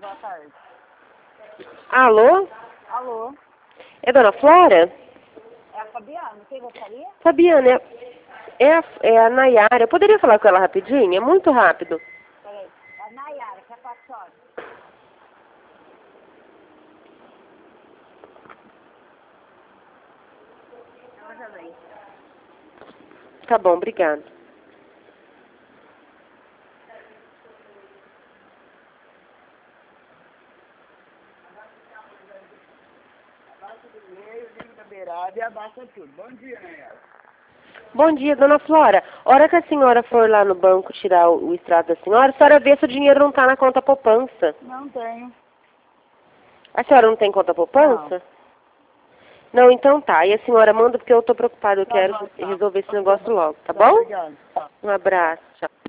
boa tarde. Alô? Alô? É Dona Flora? É a Fabiana, quem gostaria? Fabiana, é a Nayara. Eu poderia falar com ela rapidinho? É muito rápido. Peraí. É a Nayara, que é a senhora. Ela já vem. Tá bom, obrigada. Abaixa do meio, liga da beirada e abaixa tudo. Bom dia, Nayara. Bom dia, Dona Flora. Hora que a senhora for lá no banco tirar o extrato da senhora, a senhora vê se o dinheiro não tá na conta poupança. Não tenho. A senhora não tem conta poupança? Não, então tá. E a senhora manda porque eu tô preocupada. Eu Tá quero bom, tá. resolver esse negócio logo, tá bom? Obrigado. Um abraço. Tchau.